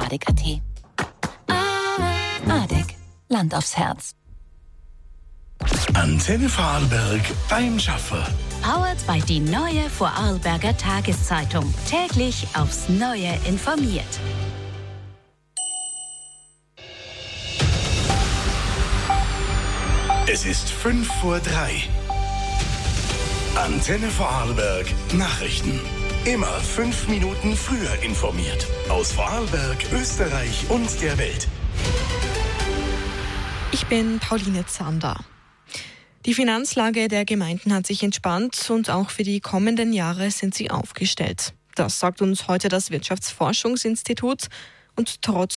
ADEC.at. ADEC. Land aufs Herz. Antenne Vorarlberg beim Schaffer. Powered by die neue Vorarlberger Tageszeitung. Täglich aufs Neue informiert. Es ist 3:05. Antenne Vorarlberg Nachrichten. Immer 5 Minuten früher informiert. Aus Vorarlberg, Österreich und der Welt. Ich bin Pauline Zander. Die Finanzlage der Gemeinden hat sich entspannt und auch für die kommenden Jahre sind sie aufgestellt. Das sagt uns heute das Wirtschaftsforschungsinstitut und trotz